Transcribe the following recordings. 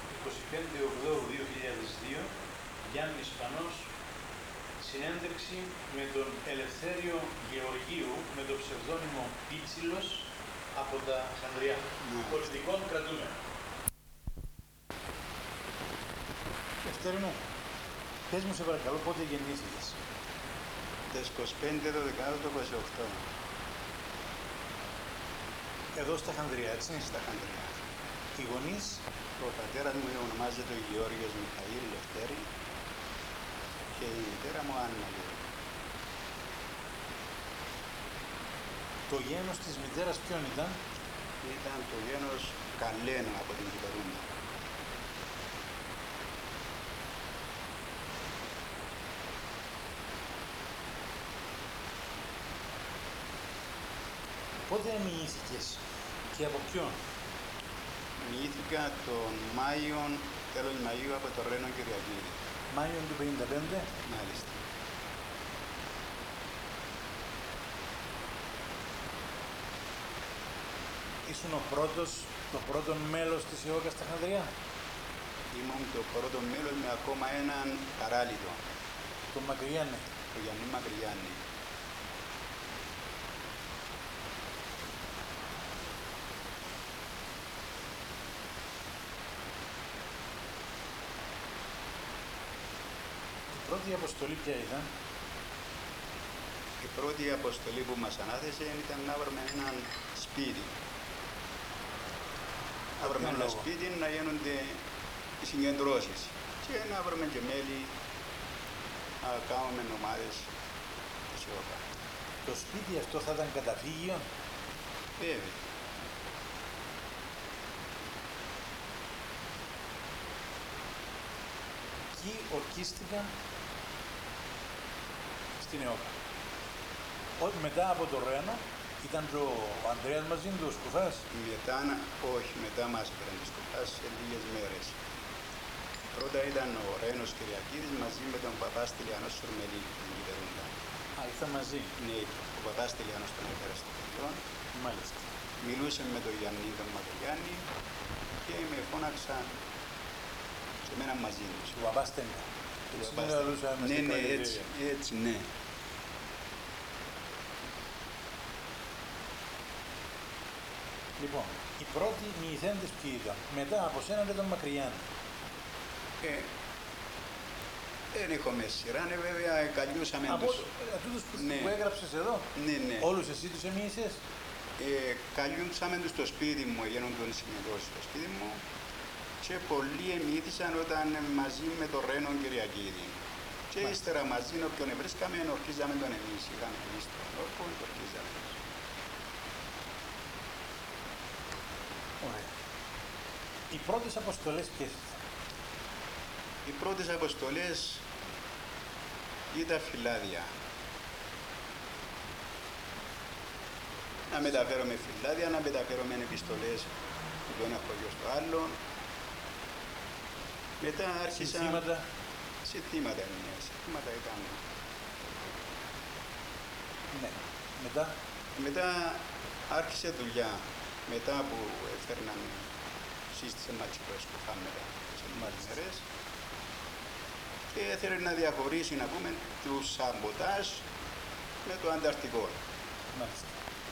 25/8/2002, Γιάννης Πανός, συνέντευξη με τον Ελευθέριο Γεωργίου με το ψευδόνυμο Πίτσιλος από τα Χανδριά, πολιτικών κρατούμενων. Ευτέρη μου, πες μου σε παρακαλώ πότε γεννήθηκες. Τις 25/12/28. Εδώ στα Χανδριά, έτσι. Στα Χανδριά. Οι γονείς. Ο πατέρας μου ονομάζεται Γεώργιος Μιχαήλ Λευτέρη και η μητέρα μου Άννα. Το γένος της μητέρας ποιον ήταν? Ήταν το γένος Καλένο από την Κυπερούνα. Πότε μοιήθηκες και από ποιον? Μοιήθηκα τον Μάιο, τέλος Μαΐου από το Ρένο Κυριακίδη. Μάιο του 55. Μάλιστα. Ήσουν το πρώτο μέλος της ΕΟΚΑ στα Χανδριά. Ήμουν το πρώτο μέλος με ακόμα έναν παράλυτο. Το Μακριάννη. Το Γιάννη Μακριάννη. Η πρώτη αποστολή ποια ήταν? Η πρώτη αποστολή που μας ανάθεσε ήταν να βρούμε έναν σπίτι. Να βρούμε ένα σπίτι να γίνονται οι συγκεντρώσεις και να βρούμε και μέλη να κάνουμε ομάδες της ΕΟΚΑ. Το σπίτι αυτό θα ήταν καταφύγιο? Βέβαια. Εκεί ορκίστηκαν στην ΕΟΚΑ. Μετά από το Ρένο ήταν και ο Ανδρέας μαζί του, ο Σκουφάς. Όχι, μετά μας έφεραν το Σκουφάς σε λίγες μέρες. Πρώτα ήταν ο Ρένος Κυριακίδης μαζί με τον παπά Στυλιανό Σουρμελή, την Κυπερούντα. Α, ήρθαν μαζί. Ναι, ο παπά Στυλιανός τον έφερε στο παιδιό. Μάλιστα. Μιλούσε με τον Γιάννη τον Μακριάννη και με φώναξαν και μένα μαζί τους. Ο παπάς Στένκα. Ναι, έτσι, ναι. Λοιπόν, οι πρώτοι μοιηθέντες ποιοι ήταν? Μετά από σένα και τον Μακριάννη. Δεν έχουμε σειρά, βέβαια καλιούσαμε τους. Από τούτους που έγραψες εδώ, Ναι. όλους εσύ τους εμοίησες? Καλιούσαμε τους στο σπίτι μου, γίνονταν συγκεντρώσεις στο σπίτι μου και πολλοί εμοιήθησαν όταν μαζί με τον Ρένο Κυριακίδη. Και ύστερα μαζί όποιον βρίσκαμε, ορκίζαμε τον εμείς. Είχαμε εμείς τον όρκο, τον ορκίζαμε. Ωραία. Οι πρώτες αποστολές ποιες ήταν? Οι πρώτες αποστολές ήταν φυλάδια. Να μεταφέρουμε φυλάδια, να μεταφέρουμε επιστολές από το ένα χωριό στο άλλο. Μετά άρχισαν... Συστήματα ήταν. Ναι. Μετά? Μετά άρχισε δουλειά. Μετά που έφερναν, σύστησε ματσίπρες που κάμερα σε λίγες μέρες και έθελε να διαχωρίσει, να πούμε, τους σαμποτάζ με το ανταρκτικό. Μάλιστα.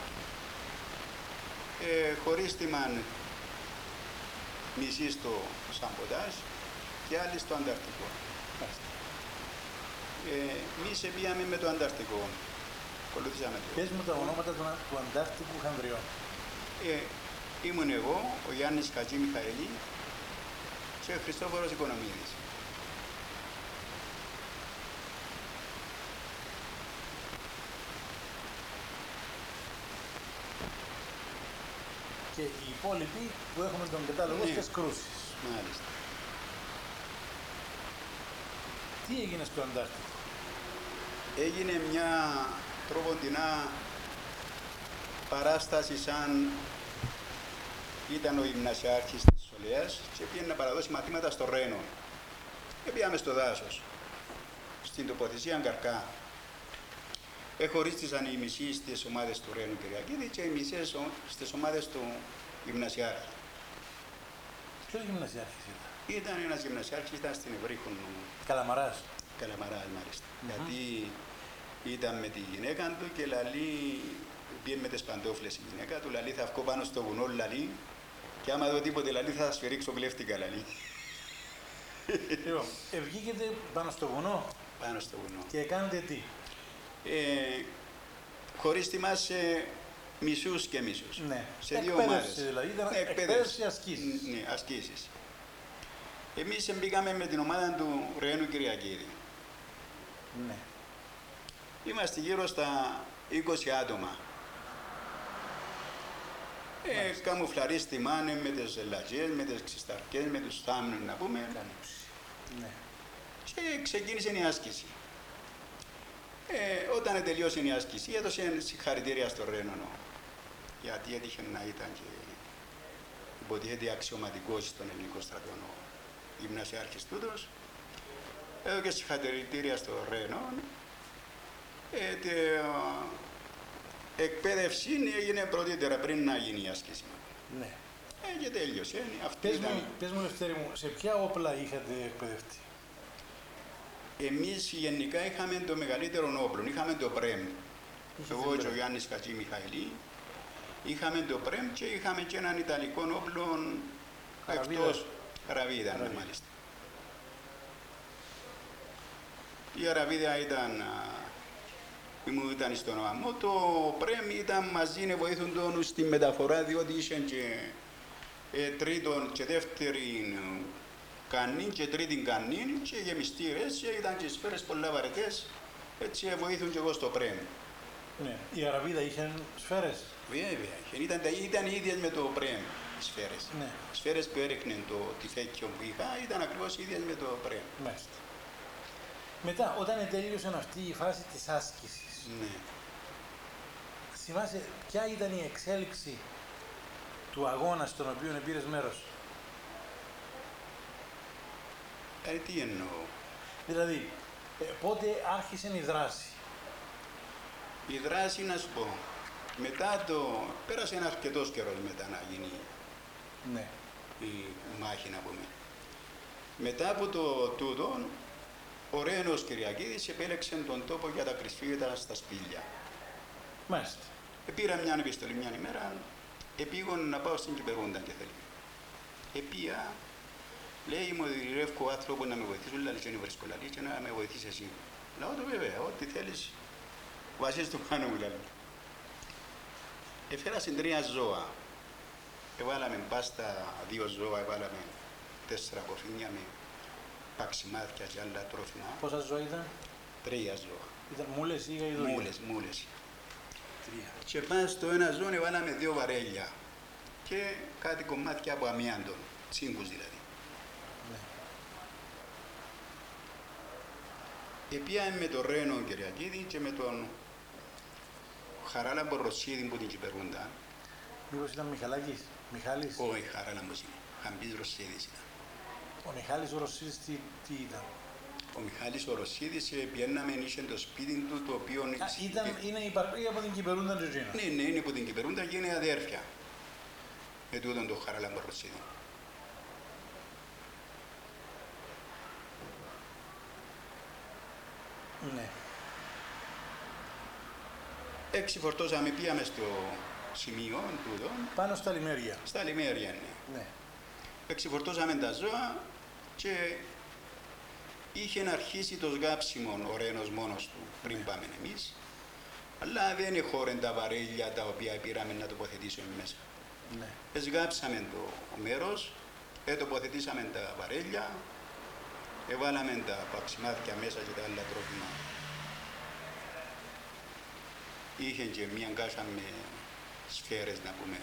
Χωρίστηκαν μισή στο σαμποτάζ και άλλοι στο ανταρκτικό. Εμείς πήγαμε με το ανταρκτικό. Ακολουθήσαμε το. Πες μου τα ονόματα του Αντάρτικου Χανδριών. Ήμουν εγώ, ο Γιάννης Χατζή Μιχαήλη και ο Χριστόφορος Οικονομίδης. Και οι υπόλοιποι που έχουμε τον κατάλογο στις κρούσεις. Μάλιστα. Τι έγινε στο Αντάρτικο? Έγινε μια τροποντινά παράσταση σαν ήταν ο γυμνασιάρχης της Σολέας και πήγαινε να παραδώσει μαθήματα στο Ρένο. Και πήγαμε στο δάσος, στην τοποθεσία Καρκά. Χωρίστησαν οι μισοί στις ομάδες του Ρένου Κυριακίδη και οι μισές στις ομάδες του γυμνασιάρχη. Ποιος γυμνασιάρχης ήταν? Ήταν ένας γυμνασιάρχης, ήταν στην Ευρύχων. Καλαμαράς. Καλαμαράς μάλιστα. Γιατί ήταν με τη γυναίκα του και λαλεί, πήγε με τις παντόφλες η γυναίκα του, λαλεί θα βγω πάνω στο βουνό, λαλεί, και άμα δω τίποτε λαλεί θα σφυρίξω κλέφτηκα, λαλεί. Λοιπόν, βγήκετε πάνω στο βουνό Πάνω στο βουνό. και κάνετε τι? Χωρίς θυμάσαι μισούς και μισούς. Ναι. Σε δύο Εκπαίδευση ομάδες. δηλαδή, ήταν Ναι, εκπαίδευση ασκήσεις. Ναι, ασκήσεις. Εμείς μπήκαμε με την ομάδα του Ρένου Κυριακίδη. Ναι. Είμαστε γύρω στα 20 άτομα. Καμουφλαρίστημανε με τις λατζιές, με τις ξυσταρκές, με τους θάμνους να πούμε. Καλύψη. Ναι. Και ξεκίνησε η άσκηση. Όταν τελειώσε η άσκηση, έδωσε συγχαρητήρια στο Ρένονο. Γιατί έτυχε να ήταν και υποτίθεται αξιωματικός στον ελληνικό στρατό ο γυμνασιάρχης τούτος. Έδωσε συγχαρητήρια στο Ρένον. Εκπαίδευση έγινε πρωτήτερα πριν να γίνει η άσκηση. Ναι. Και τέλειωσε. Αυτή ήταν... Πες μου, Λευτέρη μου, σε ποια όπλα είχατε εκπαιδευτεί? Εμείς γενικά είχαμε το μεγαλύτερο όπλο, είχαμε το πρέμ. Εγώ και ο Γιάννης Κατζή Μιχαηλή είχαμε το πρέμ και είχαμε και έναν ιταλικό όπλο εκτός. Καραβίδα, ναι, μάλιστα. Η Αραβίδα ήταν στον ΟΑΜΟ, το πρέμ ήταν μαζί, βοήθουν τον στη μεταφορά, διότι είχαν και τρίτον και δεύτερη κανή και τρίτη κανή και γεμιστήρες και ήταν και σφαίρες πολλά βαρετές, έτσι βοήθουν και εγώ στο πρέμ. Ναι. Η Αραβίδα είχε σφαίρες? Βέβαια, ήταν οι ίδιες με το πρέμ οι σφαίρες. Ναι. Οι σφαίρες που έριχναν το τυφέκιο που είχα ήταν ακριβώς οι ίδιες με το πρέμ. Μάλιστα. Μετά, όταν τέλειωσε αυτή η φάση της άσκησης, Ναι. θυμάσαι ποια ήταν η εξέλιξη του αγώνα στον οποίο πήρες μέρος? Τι εννοώ. Δηλαδή, πότε άρχισε η δράση? Η δράση, να σου πω, μετά πέρασε ένα αρκετός καιρός μετά να γίνει Ναι. η μάχη, να πούμε. Μετά από το τούτο, ο Ρένος Κυριακίδης επέλεξε τον τόπο για τα κρυσφύγετα στα Σπήλια. Μάλιστα. Πήρα μια επιστολή μια ημέρα, επήγον να πάω στην Κυπερούντα και θέλει. Επία, λέει μου ειρεύκω άνθρωπο να με βοηθήσουν, λέει και είναι βρισκολαλή και να με βοηθήσει εσύ. Λέω το βέβαια, ό,τι θέλεις, βάζεις το πάνω μου, λέει. Έφερα στην 3 ζώα. Εβάλαμε πάστα 2 ζώα, εβάλαμε 4 κοφίνια με παξιμάδια και άλλα τρόφιμα. Πόσα ζώα ήταν? 3 ζώα. Ήταν μούλες ή γαϊδούρια? Μούλες. 3. Και πάνω στο ένα ζώο εβάλαμε 2 βαρέλια και κάτι κομμάτια από αμίαντον, τσίγκους δηλαδή. Ναι. Επίαμε με τον Ρένο Κυριακίδη και με τον Χαράλαμπο Ρωσίδη που την Κυπερούντα. Μήπως ήταν Μιχαλάκης? Μιχάλης? Όχι, Χαράλαμπος είναι. Χαμπής Ρωσίδης ήταν. Ο Μιχάλης ο Ρωσίδης τι ήταν? Ο Μιχάλης ο Ρωσίδης πιέναμε, είχε το σπίτι του, το οποίο... Είναι υπαρκή από την Κυπερούντα του Τζίνο. Ναι, είναι από την Κυπερούντα και είναι αδέρφια. Με τούτον τον Χαράλαμπο Ρωσίδη. Ναι. Εξυφορτώσαμε, πήγαμε στο σημείο τούτο. Πάνω στα λιμέρια. Στα λιμέρια, ναι. Ναι. Εξυφορτώσαμε τα ζώα και είχε αρχίσει το σγάψιμο ο Ρένος μόνος του πριν πάμε εμείς. Αλλά δεν εχώρεν τα βαρέλια τα οποία πήραμε να τοποθετήσουμε μέσα. Ναι. Εσγάψαμε το μέρος, τοποθετήσαμε τα βαρέλια, εβάλαμε τα παξιμάδια μέσα και τα άλλα τρόφιμα. Είχε και μια κάσα με σφαίρες, να πούμε,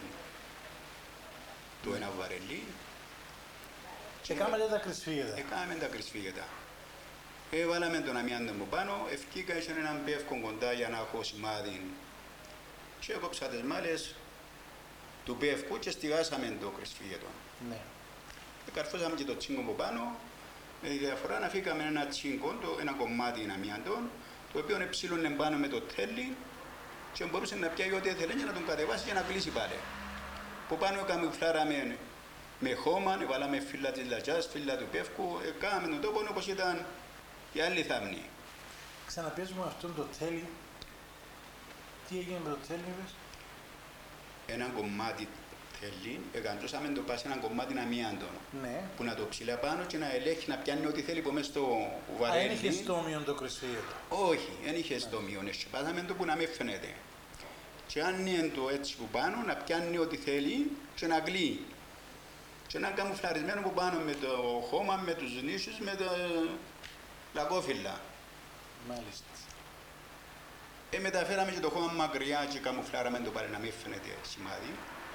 το ένα βαρελί. Και κάμετε τα κρυσφύγετα. Έκαμε τα κρυσφύγετα. Έβαλαμε τον αμιάντο μου πάνω, ευκήκα σε έναν πεύκο κοντά για να έχω σημάδι. Και έκοψα τις μάλες του πεύκου και στηγάσαμε το κρυσφύγετο. Ναι. Καρφώσαμε και το τσίγκο από πάνω, με τη διαφορά να φύγαμε ένα τσίγκο, ένα κομμάτι αμιάντο, το οποίο εψήλωνε πάνω με το τέλει και μπορούσε να πιάει ό,τι ήθελε για να τον κατεβάσει και να κλείσει πάλι. Που πάνω καμουφλάραμε με χώμα, βάλαμε φύλλα της Λατζάς, φύλλα του Πεύκου, κάναμε τον τόπο όπως ήταν οι άλλοι θάμνοι. Ξαναπες μου αυτόν το τέλει. Τι έγινε με το τέλει, είπες? Ένα κομμάτι θέλει, εκαντώσαμε το πας ένα κομμάτι αμίαντον. Ναι. Που να το ψηλά πάνω και να ελέγχει, να πιάνει ό,τι θέλει που μέσα στο Α, βαρέλι. δεν είχε στόμιον το κρυσφύγετο. Όχι, δεν είχε στόμιον. Εσπάσαμε το που να μην φαίνεται. Και αν είναι το έτσι που πάνω, να πιάνει ό,τι θέλει και να κλείει. Και να είναι καμουφλαρισμένο που πάνω με το χώμα, με τους νήσους, με τα λακόφυλλα. Μάλιστα. Μεταφέραμε και το χώμα μακριά και καμουφλάραμε το πάλι να μην φαίνεται σημάδι.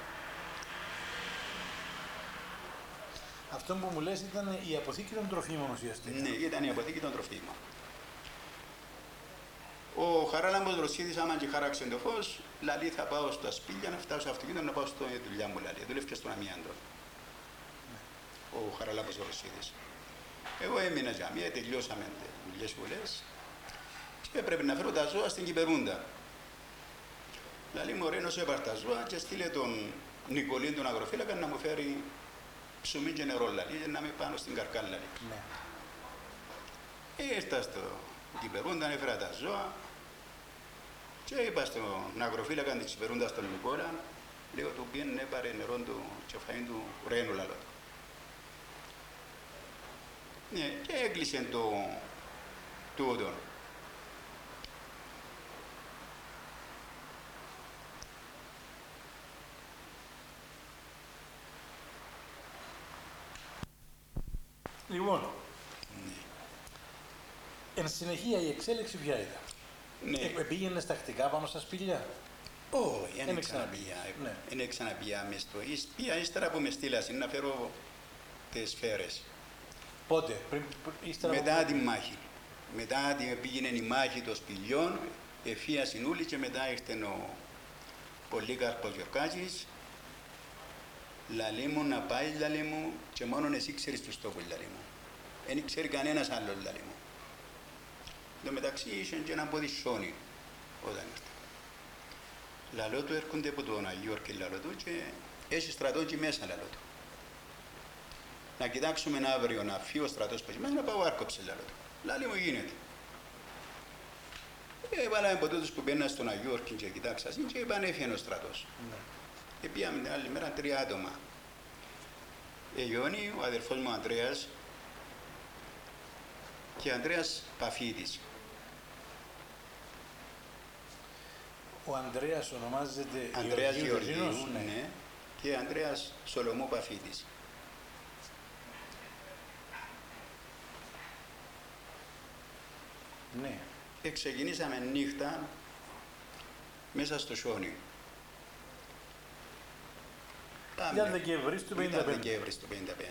Αυτό που μου λες ήταν η αποθήκη των τροφίμων ουσιαστικά. Ναι, ήταν η αποθήκη των τροφίμων. Ο Χαράλαμπος Ρωσίδης, άμα και χάραξε το φως, λαλή θα πάω στα σπίτια να φτάσω στο αυτοκίνητο να πάω στη δουλειά μου, λαλή. Δούλευε στον αμίαντο. Ο Χαράλαμπος Ρωσίδης. Εγώ έμεινα για μία, τελειώσαμε δουλειές που λες και πρέπει να φέρω τα ζώα στην Κυπερούντα. Λαλή μου, ωραία, έπαρ τα ζώα και στείλε τον Νικολίν, τον αγροφύλακα, να μου φέρει ψωμί και νερό, λαλή, να είμαι πάνω στην καρκάλα, λαλή. Ναι. Ήρθα στο Κυπερούντα, έφερα τα ζώα και είπα στον αγροφύλακα της Κυπερούντας, στον Νικόλα, λέω του πιένε έπαρε νερό του και φαΐν του ρένου, λαλό του. Ναι, και έκλεισε το τούτο. Λοιπόν, εν συνεχεία η εξέλιξη ποια ήταν? Ναι. Πήγαινε τακτικά πάνω στα σπήλια. Όχι, δεν δεν ξαναπήγα. Ναι. Δεν ξαναπήγα μες στο Ισπία, ύστερα που με στείλασαν να φέρω τις σφαίρες. Πότε, ύστερα Μετά από... τη μάχη. Μετά πήγαινε η μάχη των σπηλιών, εφίασαν όλοι και μετά ήρθε ο Πολύκαρπος Γιορκάκης. Λαλή μου να πάει, λαλή μου, και μόνο εσύ ξέρεις τους τόπους, λαλή μου. Δεν ξέρει κανένας άλλος, λαλή μου. Εν τω μεταξύ είχε και έναν ποδισόνι όταν ήρθε. Λαλό του έρχονται από τον Αγίου Ορκή, λαλό του, και έχει στρατό και μέσα, λαλό του. Να κοιτάξουμε αύριο να φύγει ο στρατός πες μέσα, να πάω άρκοψε, λαλό του. Λαλή μου γίνεται. Βάλαμε από τούτους που μπαίναν στον Αγίου Ορκή και κοιτάξασαν και είπαν έφυγε ο στρατός. Ναι. Πήγαμε την άλλη μέρα 3 άτομα. Γιώνη, ο αδερφός μου Ανδρέας και Ανδρέας Παφίτης. Ο Ανδρέας ονομάζεται Ανδρέας Γεωργίου, ναι. ναι, και Ανδρέας Σολομού Παφίτης. Ναι. Ξεκινήσαμε νύχτα μέσα στο χιόνι. Ήταν Δεκέμβρης του 1955. Ήταν Δεκέμβρης του 1955.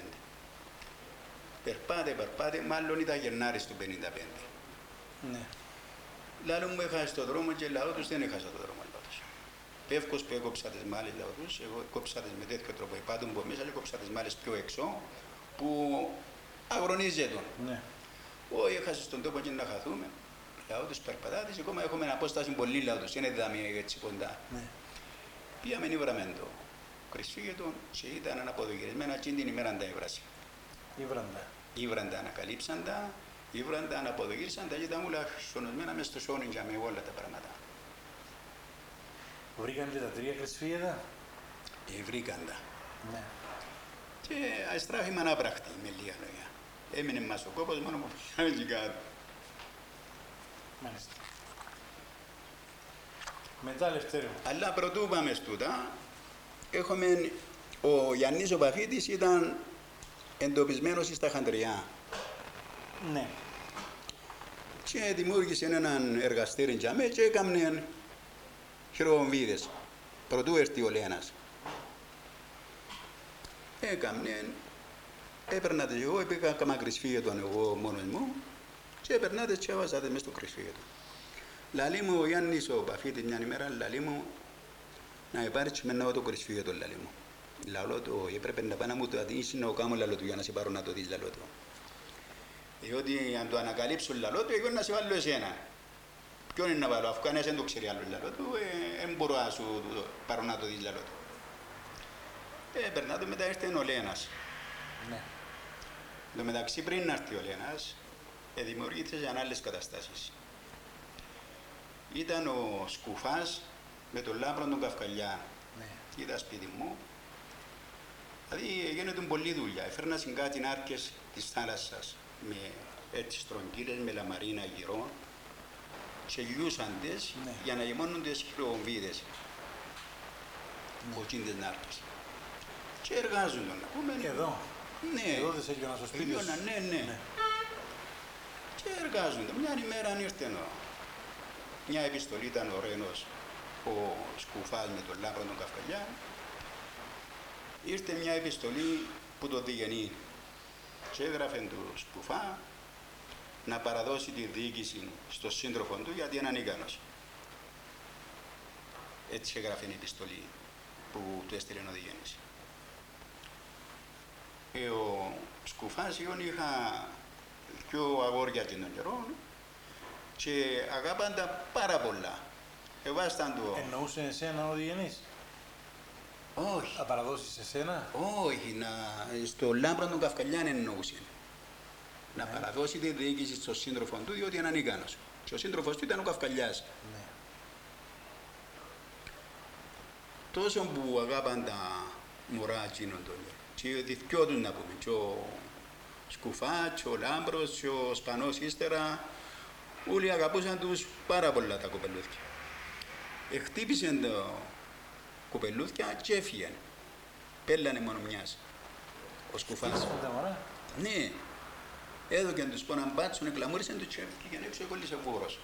Περπάτε, μάλλον ήταν Γενάρης του 1955. Ναι. Λάλο μου έχασε το δρόμο και λαό τους δεν έχασα το δρόμο. Πεύκος που έκοψα τις μάλες λαό τους, εγώ κόψα τις με τέτοιο τρόπο. Υπάτουν από μέσα, κόψα τις μάλες πιο έξω, που αγρονίζεται. Ναι. Όχι, έχασε τον τόπο και να χαθούμε. Λαό τους περπατάτες, ακόμα έχουμε ένα απόσταση πολύ λαό τους, είναι δάμε έτσι κοντά. Ναι. Πήγαμε νύβραμε το κρυσφύγετο και ήταν αναποδογυρισμένα και την ημέρα τα έβρασε. Ήβραντα. Ήβραντα ανακαλύψαν τα, ήβραντα αναποδογύρισαν τα και ήταν όλα σωνοσμένα μες στο σόνι για με όλα τα πράγματα. Βρήκαν και τα 3 κρυσφύγετα. Βρήκαν τα. Ναι. Και αστράφημα ανάπρακτη με λίγα λόγια. Έμεινε μας ο κόπος μόνο που πήγαμε και κάτω. Μάλιστα. Μετά Λευτέρη μου. Αλλά πρωτού πάμε στούτα, έχουμε, ο Γιάννης ο Παφίτης ήταν εντοπισμένος στα Χαντριά. Ναι. Και δημιούργησε έναν εργαστήρι για μέ και έκαμε χειροβομβίδες. Πρωτού έρθει ο Λένας. Έκαμε, έπαιρνα τις εγώ, πήγα κάμα κρυσφύγετον εγώ μόνος μου και έπαιρνα τις και έβαζα τις μες στο κρυσφύγετο. Λαλή μου ο Γιάννης ο Παφίτης μια ημέρα, λαλή μου να υπάρξει με ένα το κρυσφύγετο, λαλή μου. Λαλό του, έπρεπε να πάω να μου το αδείσει να κάνω λαλό του για να σε πάρω να το δεις, λαλό του. Διότι αν το ανακαλύψω λαλό του, εγώ να σε βάλω εσένα. Ποιον είναι να βάλω, αφού κανένας δεν το ξέρει άλλο λαλό του, δεν μπορώ να σου πάρω να το δεις, λαλό του. Περνά το μετά ήρθε ο Λένας. Ναι. Εν τω μεταξύ, πριν να έρθει ο Λένας, δημιουργήθηκαν άλλες καταστάσεις. Ήταν ο Σκουφάς με τον Λάμπρο τον Καυκαλιά. Ναι. Ήταν σπίτι μου. Δηλαδή γίνεται πολλή δουλειά. Έφερνα κάτι νάρκες της θάλασσας με έτσι στρογγύλες, με λαμαρίνα γυρών και λιούσαντες Ναι. για να γεμώνουν τις χειροβομβίδες. Ναι. Κοτσίντες νάρκες. Και εργάζονταν. Εδώ. Ναι. Εδώ δεν σε έκανα στο σπίτι σου. Ναι, ναι. Και εργάζονται. Μια ημέρα ήρθε μια επιστολή, ήταν ο Ρένος, ο Σκουφάς με τον Λάμπρο τον Καυκαλιά. Ήρθε μια επιστολή που το διγενεί και έγραφε του Σκουφά να παραδώσει τη διοίκηση στο σύντροφο του γιατί είναι ανίκανος. Έτσι έγραφε η επιστολή που του έστειλε ο διγενής. Ο Σκουφάς είχα πιο αγόρια και τον καιρό και αγάπαν τα πάρα πολλά. Εβάσταν το... Εννοούσε εσένα ο Διγενής. Όχι. Θα παραδώσεις εσένα. Όχι, στο Λάμπρο τον Καυκαλιά εννοούσε. Να παραδώσει τη διοίκηση στον σύντροφο του, διότι είναι ανίκανος. Και ο σύντροφος του ήταν ο Καυκαλιάς. Ναι. Τόσο που αγάπαν τα μωρά εκείνον τον καιρό. Και οι δυο τους να πούμε. Και ο Σκουφά, και ο Λάμπρος, και ο Σπανός ύστερα. Όλοι αγαπούσαν τους πάρα πολλά τα κοπελούθια. Χτύπησε το κοπελούθια και έφυγε. Πέλανε μόνο μιας. Ο Σκουφάς. Χτύπησαν τα μωρά. Ναι. Έδωκαν τους πόναν μπάτσον, εκλαμούρισαν το και έφυγαν έξω, κόλλησε βόρος.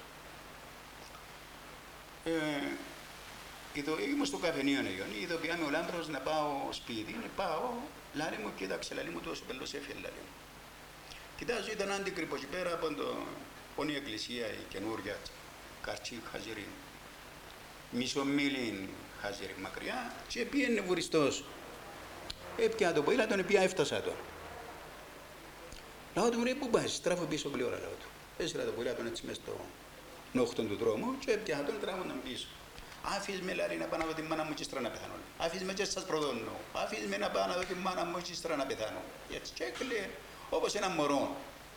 Ήμουν στο καφενείο, ειδοποιάμε ο Λάμπρος να πάω σπίτι. Πάω, λάλη μου, κοίταξε, λάλη μου, τόσο πελός έφυγε, λάλη μου. Κοιτάζω, ήταν αντικρυπο εκεί πέρα από η εκκλησία, η καινούργια, καρτσί, χαζίρι, μισό μίλιν χαζίρι μακριά και πήγαινε βουριστός. Έπια το ποήλα, τον επία έφτασα τον. Λάω του μου λέει, πού πας, στράφω πίσω πλήρω, λάω του. Έσυρα το ποήλα τον έτσι μες στο νόχτον του δρόμου και έπια τον τράβονταν πίσω. Άφης με λάρι να πάω να δω τη μάνα μου και στρα να πεθάνω. Άφης με και σας προδώνω. Άφης με να πάω να δω τη μάνα μου και στρα να πεθάνω. Έτσι και έκλαιε όπως ένα μωρό.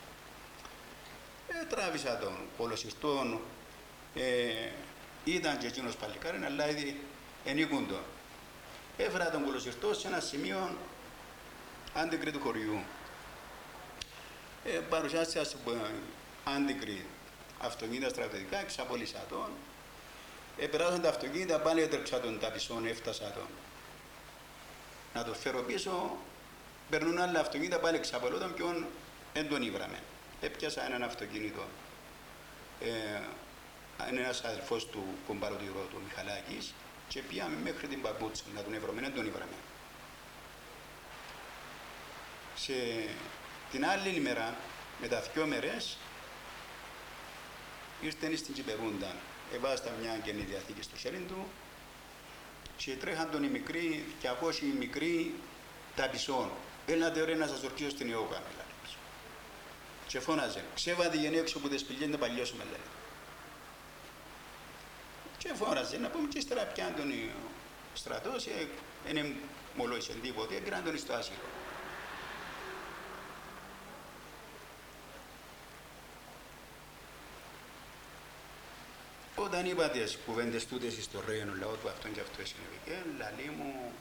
Τράβησα τον κολοσυρτόν. Ήταν και εκείνος παλικάριν, αλλά ήδη ενίκουν τον. Έφερα τον κολοσυρτό σε ένα σημείο άντικρη του χωριού. Παρουσιάστηκα άντικρη αυτοκίνητα στρατιωτικά, εξαπόλυσα τον. Περάσαν τα αυτοκίνητα, πάλι έτρεξα τον ταπισόν, έφτασα τον. Να τον φέρω πίσω, περνούν άλλα αυτοκίνητα, πάλι εξαπολούταν και δεν τον ήβραμε. Έπιασα έναν αυτοκίνητο. Είναι ένας αδελφός του κομπαροτηρού του Μιχαλάκης και πήγαμε μέχρι την Παπούτσα να τον έβραμε, δεν τον ήβραμε. Σε την άλλη ημέρα, μετά 2 μέρες, ήρθαν στην Κυπερούντα. Εβάστα μια καινή διαθήκη στο χέρι του και τρέχαν τον οι μικροί, 200 οι μικροί ταπισόν. Έλατε ρε να σας ορκίσω στην Ιώκα, και φώναζε, ξέβαδε γενέξω που δεν σπηλιέται να παλιώσουμε, λέει. Και φώναζε, να πούμε και ύστερα πιάνε τον στρατός, δεν μολόησε τίποτε, πήραν τον στο άσυλο. Όταν είπα τις κουβέντες τούτες στο Ρέινο λαό του αυτόν και αυτό συνέβηκε, λαλή μου,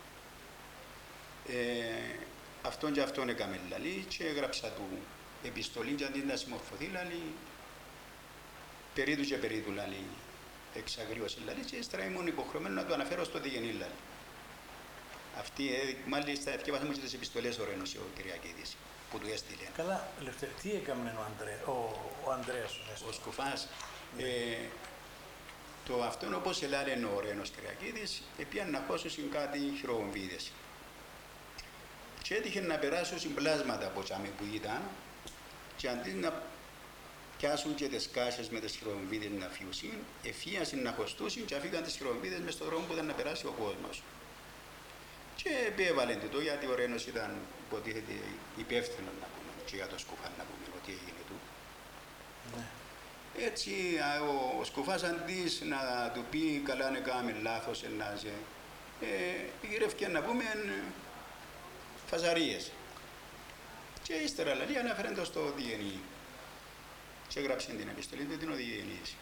αυτόν και αυτόν έκαμε λαλή και έγραψα του επιστολή και αντί να συμμορφωθεί λαλή, περί του και περί του λαλή, εξαγρίωσε λαλή και ύστερα ήμουν υποχρεωμένο να το αναφέρω στο διγενή λαλή. Αυτή, μάλιστα, ευκαιβάσαμε και τις επιστολές ο Ρένος, ο Κυριακίδης, που του έστειλε. Καλά, Λευτέρη, τι έκαμε ο Ανδρέας ο Σκουφάς. Το αυτόν όπως ελάλε ο Ρένος Κυριακίδης, έπιαν να χώσουν κάτι χειροβομβίδες. Και έτυχε να περάσουν συμπλάσματα από τσάμε που ήταν και αντί να πιάσουν και τις κάσες με τις χειροβομβίδες να φιούσουν, εφίασαν να χωστούσουν και αφήκαν τις χειροβομβίδες μες στον δρόμο που ήταν να περάσει ο κόσμος. Και έβαλαν το γιατί ο Ρένος ήταν υποτίθεται υπεύθυνος να πούμε και για το Σκουφά να πούμε ότι έγινε του. Ναι. Έτσι ο Σκουφάς αντί να του πει καλά να κάνουμε λάθος, γυρεύκε να πούμε φασαρίες. Και ύστερα λέει αναφέρεται το στο διγενή. Και έγραψε την επιστολή του την οδηγενής.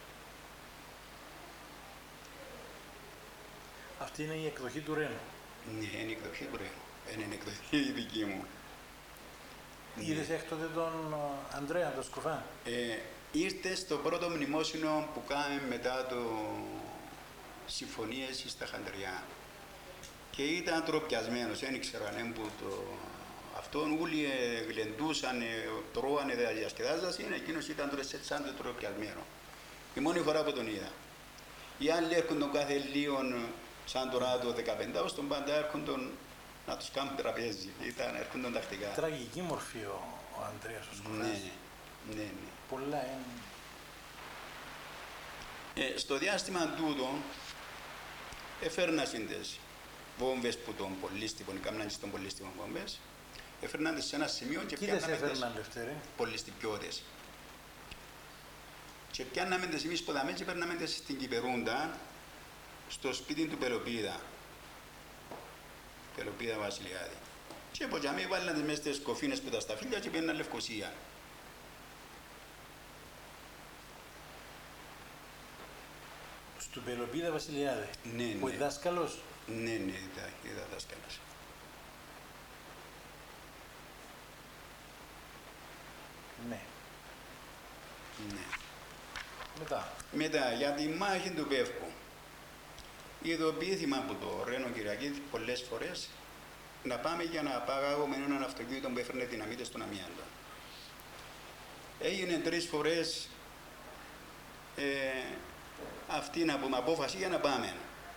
Αυτή είναι η εκδοχή του Ρένου. Ναι, είναι η εκδοχή του Ρένου. Είναι η εκδοχή η δική μου. Είδες έκτοτε τον Ανδρέα, τον Σκουφά? Ήρθε στο πρώτο μνημόσυνο που κάναμε μετά το συμφωνίες στα Χαντριά. Και ήταν τροπιασμένος, δεν ήξερα αν που το... Αυτόν όλοι γλεντούσαν, τρώανε, διασκεδάζασαν, εκείνος ήταν σαν το τροπιασμένο. Η μόνη φορά που τον είδα. Οι άλλοι έρχονται κάθε λίγο, σαν τώρα το 15, στον πάντα έρχονται να τους κάνουν τραπέζι, έρχονται τακτικά. Τραγική μορφή ο Ανδρέας ο Σκουφάς. Ναι. Πολλά είναι. Στο διάστημα τούτο, έφερναν τις βόμβες που τον πολύστιπον, κάμναν και στον πολύστιπον βόμβες, έφερναν τις σε ένα σημείο και πιάνναμε τις πολυστικιώτες. Και πιάνναμε τις εμείς που δαμε και παίρναμε τις στην Κυπερούντα, στο σπίτι του Πελοπίδα. Πελοπίδα Βασιλιάδη. Και από εκεί βάλαν τις μέσα στις κοφίνες που τα σταφύλια και πήγαιναν Λευκοσία. Στον Πελοπίδα Βασιλιάδη. Ναι. Ο δάσκαλος. Ναι, ήταν δάσκαλος. Ναι. Μετά, για τη μάχη του Πεύκου. Ειδοποιήθημα από το Ρένο Κυριακή πολλές φορές να πάμε για να πάγαμε έναν αυτοκίνητο που έφερνε δυναμίτες στον Αμιάντο. Έγινε 3 φορές αυτή να πούμε απόφαση για να πάμε.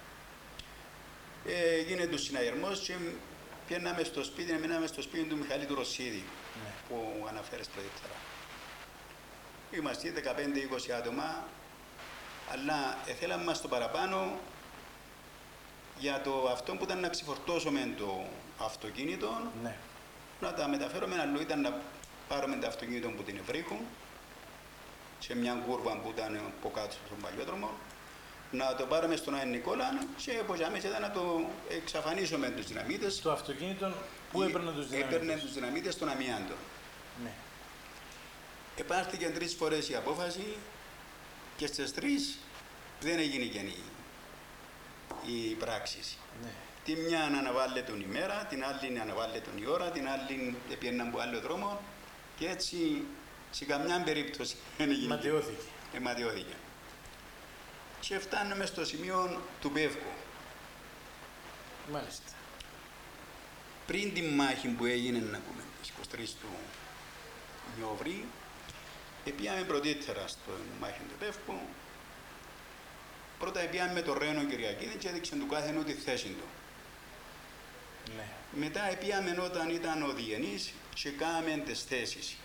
Έγινε του συναγερμός και μείναμε στο σπίτι του Μιχάλη του Ρωσίδη, που αναφέρεις προηγούμενα. Είμαστε 15-20 άτομα, αλλά θέλαμε μας το παραπάνω για το αυτό που ήταν να ξεφορτώσουμε το αυτοκίνητο, να τα μεταφέρουμε αλλού. Ήταν να πάρουμε το αυτοκίνητο που την Ευρύχου, σε μια κούρβα που ήταν από κάτω στον παλιόδρομο, να το πάρουμε στον Άγιο Νικόλα και από εκεί ήταν να το εξαφανίσουμε τους δυναμίτες. Το αυτοκίνητο που έπαιρνε τους δυναμίτες? Έπαιρνε τους δυναμίτες στον Αμιάντο. Ναι. Επάρθηκε 3 φορές η απόφαση και στις 3 δεν έγινε γενή η πράξη. Ναι. Τη μια αναβάλλεται την ημέρα, την άλλη αναβάλλεται την ώρα, την άλλη πήγαιναν από άλλο δρόμο και έτσι σε καμιά περίπτωση δεν έγινε. Ματαιώθηκε. Και φτάνουμε στο σημείο του Πεύκου. Μάλιστα. Πριν τη μάχη που έγινε, να πούμε, στις 23 του Νιόβρη, πήγαμε πρωτήτερα στο μάχη του Πεύκου. Πρώτα πήγαμε με το Ρένο Κυριακίδη και έδειξε του κάθε τη θέση του. Ναι. Μετά πήγαμε όταν ήταν ο Διγενής και κάναμε τις θέσεις.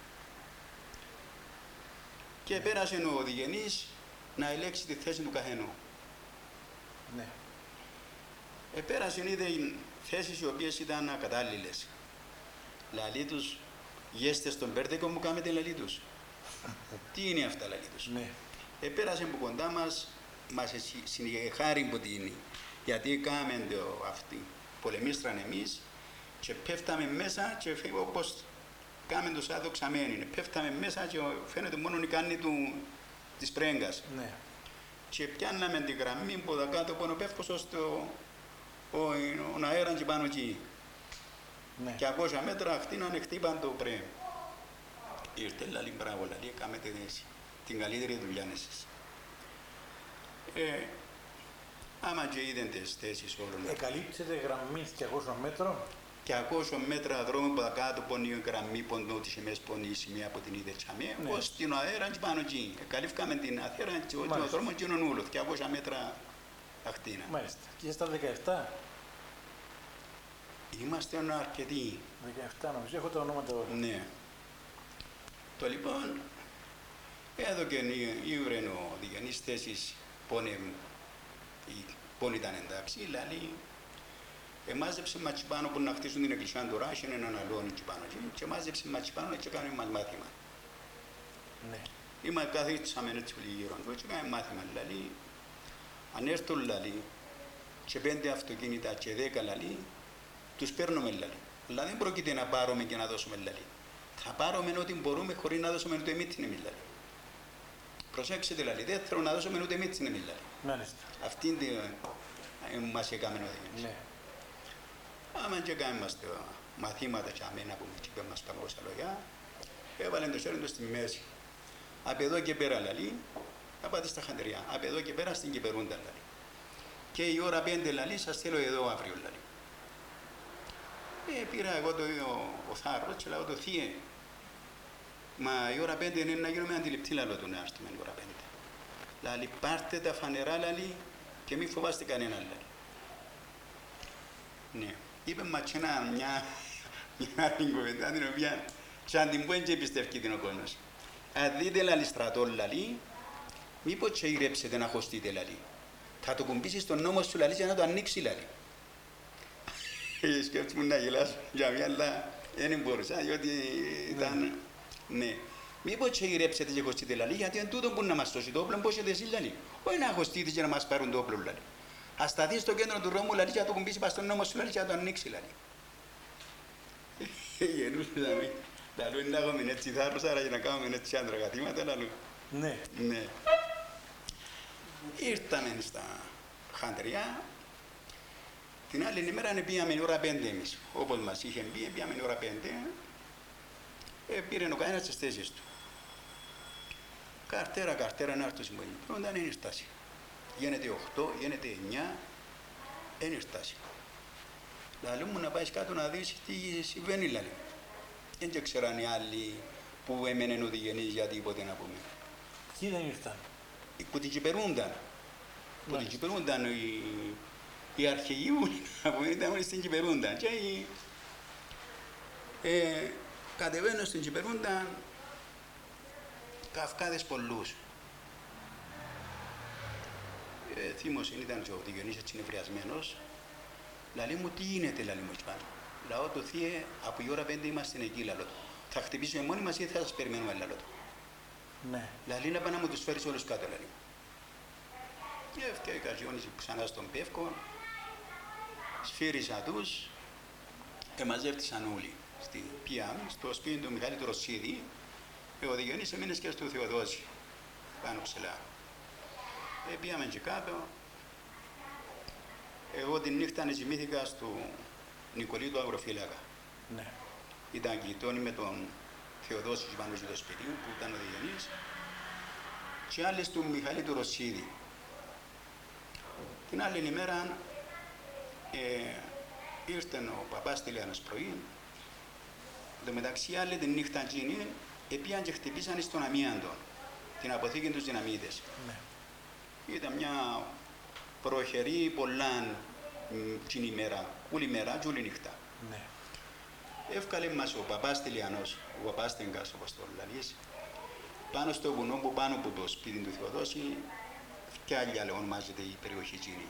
Και πέρασε ο Διγενής να ελέξει τη θέση του καθενού. Ναι. Πέρασε είδε θέσεις οι οποίες ήταν ακατάλληλες. Λαλή τους, γέστε στον Πέρτεκο μου κάνετε λαλή τους. Τι είναι αυτά λαλή τους. Ναι. Πέρασε από κοντά μας συνεχάρη που την, γιατί κάναμε το αυτή. Πολεμίστραν εμείς και πέφταμε μέσα και όπως κάναμε το σαν δοξαμένοι. Πέφταμε μέσα και φαίνεται μόνο η κάνη της πρέγκας. Ναι. Και πιάνναμε τη γραμμή που τα κάτω πάνω πέφτω ώστε ο αέρας και πάνω εκεί. Ναι. Και 200 μέτρα χτίνανε, χτύπαν το πρέμ. Ήρθε λαλή, μπράβο λαλή, κάμετε την καλύτερη δουλειά εσείς. Άμα και είδαν τις θέσεις όλων. Εκαλύψετε γραμμή 200 μέτρων. Και 200 μέτρα δρόμο που τα κάτω πονεί η γραμμή ποντού της ημές πονεί η σημεία από την είδε τσαμία. Ως την αέρα και πάνω εκεί. Καλύφκαμε την αθέρα και ο δρόμος και είναι ούλος. 200 μέτρα αχτίνα. Μάλιστα. Και στα 17. Είμαστε αρκετοί. 17 νομίζω, έχω τα ονόματα όλα. Ναι. Το λοιπόν, εδώ και ήβρεν ο Διγενής θέσεις πόνοι ήταν εντάξει, δηλαδή μάζεψε ματσιπάνω που να χτίσουν την εκκλησιά του Ράσιν, έναν αλόνι τσιπάνω και μάζεψε ματσιπάνω και έκανε μας μάθημα. Ναι. Είμαστε καθίσαμε έτσι γύρω και έκανε μάθημα, δηλαδή αν έρθουν δηλαδή και 5 αυτοκίνητα και 10 δηλαδή, τους παίρνουμε δηλαδή. Αλλά δεν πρόκειται να πάρουμε και να δώσουμε λαλή. Θα πάρουμε ό,τι μπορούμε χωρίς να δώσουμε ούτε εμείς την εμείς λαλή. Προσέξτε λαλή, δεν θέλω να δώσουμε ούτε εμείς την εμείς λαλή. Μάλιστα. Αυτή είναι μας έκαμε ο Δήμος. Ναι. Άμα και κάνουμε μαθήματα και αμένα που μας παγώσα λόγια, έβαλε το χέρι του στη μέση. Από εδώ και πέρα λαλή, θα πάτε στα Χαντεριά. Από εδώ και πέρα στην Κυπερούντα λαλή. Και η ώρα 5 λαλή, σας θέλω εδώ αύριο λαλή. Πήρα εγώ το ο θάρρος και λέω το θύε. Μα η ώρα 5 είναι να γίνουμε αντιληπτοί λαλό του να έρθουμε η ώρα 5. Λαλή, πάρτε τα φανερά λαλή και μην φοβάστε κανέναν λαλή. Ναι. Είπε ματσένα μια άλλη κουβέντα την οποία σαν την πω και πιστεύει την ο κόσμος. Αν δείτε λαλή στρατό λαλή, μήπως και ηρέψετε να χωστείτε λαλή. Θα το κουμπίσει στον νόμο σου λαλή για να το ανοίξει λαλή. Σκέφτομαι να γελάσω για μια, αλλά δεν μπορούσα, διότι ήταν... Ναι. Μήπως και ηρέψετε και χωστείτε λαλή, γιατί είναι τούτο που να μας δώσει το όπλο, πώς έχετε εσείς λαλή. Όχι να χωστείτε και να μας πάρουν το όπλο λαλή. Ας σταθεί στο κέντρο του δρόμου λαλή και να το κουμπίσει πας στον νόμο σου λαλή και να το ανοίξει λαλή. Γεννούσαμε. Λαλού είναι να έχουμε έτσι θάρρος, άρα για να κάνουμε έτσι άντρα καθήματα λαλού. Ναι. Ναι. Ήρθαμε στα Χαντεριά. Την άλλη ημέρα πήγαμε ώρα 5 εμείς. Όπως μας είχε πει, πήγαμε ώρα 5. Πήρε ο καθένας τις θέσεις του. Καρτέρα να έρθω συμβολή. Πρώτα δεν είναι στάση. Γίνεται 8, γίνεται 9, δεν είναι στάση. Λαλού μου να πάει κάτω να δεις τι συμβαίνει λαλού. Δεν ξέραν οι άλλοι που έμεναν οδηγενείς για τίποτε να πούμε. Ποιοι δεν ήρθαν. Που την κυπερούνταν. Που την κυπερούνταν οι αρχηγοί που ήταν όλοι στην κυπερούνταν. Και κατεβαίνουν στην κυπερούνταν καυκάδες πολλούς. Θύμωσιν ήταν και ο Διγιονύσης έτσι νευριασμένος. Λαλή μου τι γίνεται λαλή μου εκεί πάνω. Λαό το θύε από η ώρα 5 είμαστε εκεί λαλό του. Θα χτυπήσουμε μόνοι μας ή θα σας περιμένουμε λαλό του. Ναι. Λαλή να πάνε να μου τους φέρεις όλους κάτω λαλή. Και έφτιαξε ο Καζιόνης ξανά στον Πεύκο. Σφύρισα τους και μαζεύτησαν όλοι. Στην Πιάμ, στο σπίτι του Μιχάλη του Ρωσίδη. Ο Διγιονύσης έμεινε και στο Θεοδόση. Πάνω ψηλά. Πήγαμε και κάτω. Εγώ την νύχτα ζημήθηκα στο Νικολίτου Αγροφύλακα. Ναι. Ήταν γειτόνι με τον Θεοδόση πάνω στο σπίτι που ήταν ο Διγιονύσης και άλλες του Μιχάλη του Ρωσίδη. Την άλλη ημέρα ήρθε ο παπάς Τηλιάνος πρωί. Εν τω μεταξύ άλλη την νύχτα εκείνη πήγαν και χτυπήσαν στον αμίαντο την αποθήκη τους δυναμίτες. Ναι. Ήταν μια προχερή πολλά την ημέρα, όλη μέρα και όλη νύχτα. Ναι. Εύκαλε μας ο παπάς Τηλιανός, ο παπάς Τεγκάς όπως το λαλείς, πάνω στο βουνό που πάνω από το σπίτι του Θεοδόση, Φκιάλια ονομάζεται η περιοχή εκείνη.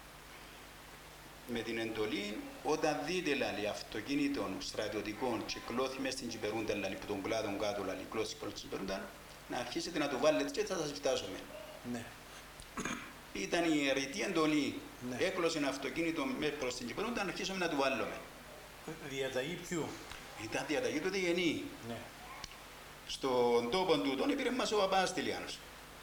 Με την εντολή, όταν δείτε λαλή αυτοκίνητων στρατιωτικών και κλώθη μες στην Κυπερούντα, λαλή που τον κλάδον κάτω, λαλή κλώθη προς την Κυπερούντα, να αρχίσετε να το βάλετε και θα σας φτάσουμε. Ναι. Ήταν η αιρετή εντολή. Ναι. Έκλωσε ένα αυτοκίνητο προς την Κυπερούντα, να αρχίσουμε να το βάλουμε. Διαταγή ποιου. Ήταν διαταγή του Διγενή. Ναι. Στον τόπο του τον πήρε μας ο παπάς Τηλιάνος.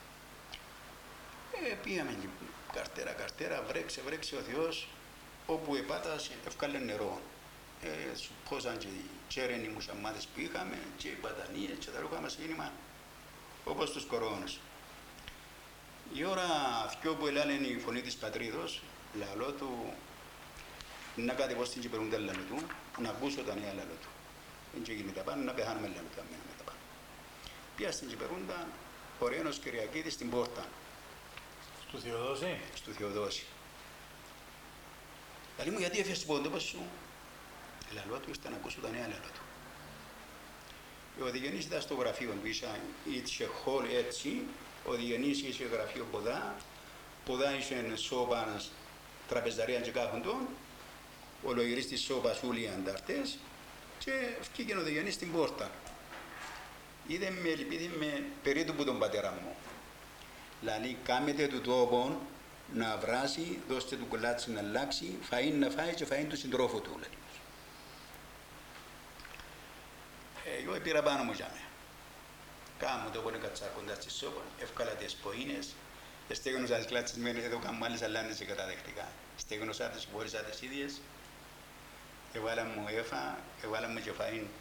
Πήγαμε καρτέρα, βρέξε ο Θεός, όπου επάτασε, εύκαλε νερό. Σου πόσαν και οι τσέρενοι μουσαμάδες που είχαμε, και οι μπατανίες και τα ρούχα μας γίνημα, όπως τους κορώνους. Η ώρα αυτιό που έλανε η φωνή της πατρίδος, λαλό του, να κατεβώ στην Κυπερούντα λαλό του, να ακούσω τα νέα λαλό του. Δεν και γίνει τα πάνω, να πεθάνουμε λαλό του, αμέναμε τα πάνω. Πήγα στην Κυπερούντα, ωραίος Κυριακίδης στην πόρτα. Του Θεοδόση. Του Θεοδόση. Λαλή μου, γιατί έφυγες στην πόντοπα σου. Λαλό του ήρθα να ακούσω τα νέα λαλό του. Ο Διγενής ήταν στο γραφείο που είχε χώρ έτσι, ο Διγενής είχε γραφείο ποδά είχε σώπας τραπεζαρία και κάθοντον, ο λογιστής της σώπας όλοι οι ανταρτές και βγήκε ο Διγενής στην πόρτα. Είδε με λυπήδη με περίπου που τον πατέρα μου. Λαλή, κάμετε του τόπον να βράσει, δώστε του κολάτσι να αλλάξει, φαΐν να φάει και φαΐν του συντρόφου του. εγώ πήρα πάνω μου για μένα. Κάμω το πόνο κατσάκοντας στη σώπα, εύκολα τις ποίνες, στέγνωσα τις κλάτσες μένει εδώ κάμω άλλες αλλάνες και καταδεκτικά. Στέγνωσα τις, βόρισα τις ίδιες, έβαλα μου έφα, έβαλα μου και φαΐν